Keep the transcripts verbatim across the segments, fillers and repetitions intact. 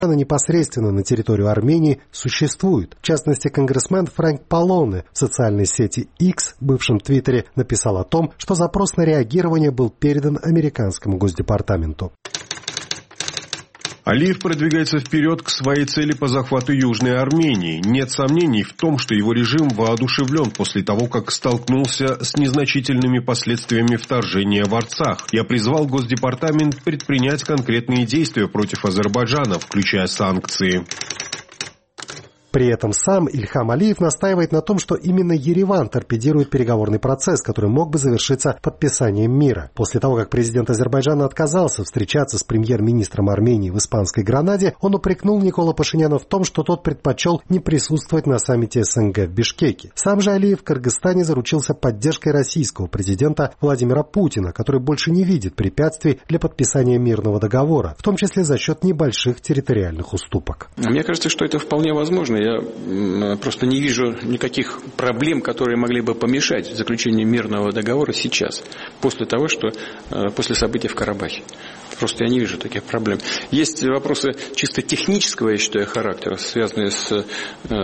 непосредственно на территорию Армении существует. В частности, конгрессмен Фрэнк Палоне в социальной сети X, бывшем Твиттере, написал о том, что запрос на реагирование был передан американскому Госдепартаменту. Алиев продвигается вперед к своей цели по захвату Южной Армении. Нет сомнений в том, что его режим воодушевлен после того, как столкнулся с незначительными последствиями вторжения в Арцах. Я призвал Госдепартамент предпринять конкретные действия против Азербайджана, включая санкции. При этом сам Ильхам Алиев настаивает на том, что именно Ереван торпедирует переговорный процесс, который мог бы завершиться подписанием мира. После того, как президент Азербайджана отказался встречаться с премьер-министром Армении в испанской Гранаде, он упрекнул Никола Пашиняна в том, что тот предпочел не присутствовать на саммите СНГ в Бишкеке. Сам же Алиев в Кыргызстане заручился поддержкой российского президента Владимира Путина, который больше не видит препятствий для подписания мирного договора, в том числе за счет небольших территориальных уступок. Мне кажется, что это вполне возможно. Я просто не вижу никаких проблем, которые могли бы помешать заключению мирного договора сейчас, после того, что после событий в Карабахе. Просто я не вижу таких проблем. Есть вопросы чисто технического, я считаю, характера, связанные с, э,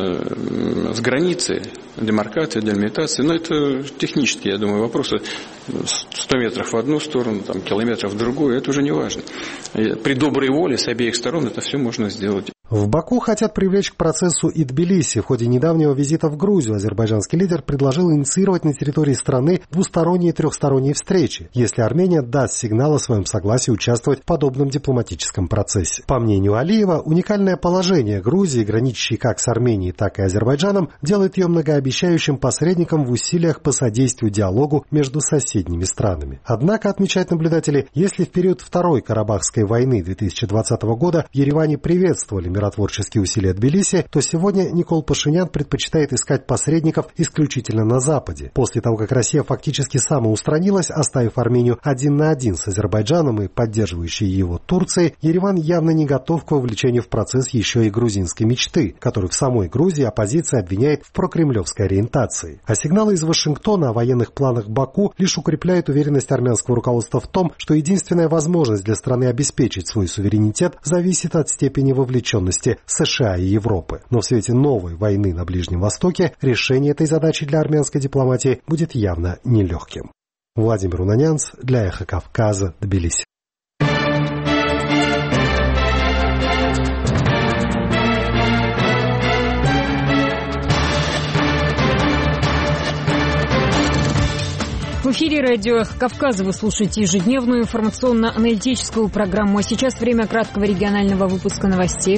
с границей, демаркацией, делимитацией. Но это технические, я думаю, вопросы. сто метров в одну сторону, там, километров в другую, это уже не важно. При доброй воле с обеих сторон это все можно сделать. В Баку хотят привлечь к процессу и Тбилиси. В ходе недавнего визита в Грузию азербайджанский лидер предложил инициировать на территории страны двусторонние и трехсторонние встречи, если Армения даст сигнал о своем согласии участвовать в подобном дипломатическом процессе. По мнению Алиева, уникальное положение Грузии, граничащей как с Арменией, так и Азербайджаном, делает ее многообещающим посредником в усилиях по содействию диалогу между соседними странами. Однако, отмечают наблюдатели, если в период Второй Карабахской войны две тысячи двадцатого года в Ереване приветствовали миротворческие усилия Тбилиси, то сегодня Никол Пашинян предпочитает искать посредников исключительно на Западе. После того, как Россия фактически самоустранилась, оставив Армению один на один с Азербайджаном и поддерживающей его Турцией, Ереван явно не готов к вовлечению в процесс еще и грузинской мечты, которую в самой Грузии оппозиция обвиняет в прокремлевской ориентации. А сигналы из Вашингтона о военных планах Баку лишь укрепляют уверенность армянского руководства в том, что единственная возможность для страны обеспечить свой суверенитет зависит от степени вовлеченности США и Европы. Но в свете новой войны на Ближнем Востоке решение этой задачи для армянской дипломатии будет явно нелегким. Владимир Унанянц для Эхо Кавказа, Тбилиси. В эфире радио «Эхо Кавказа» вы слушаете ежедневную информационно-аналитическую программу. А сейчас время краткого регионального выпуска новостей.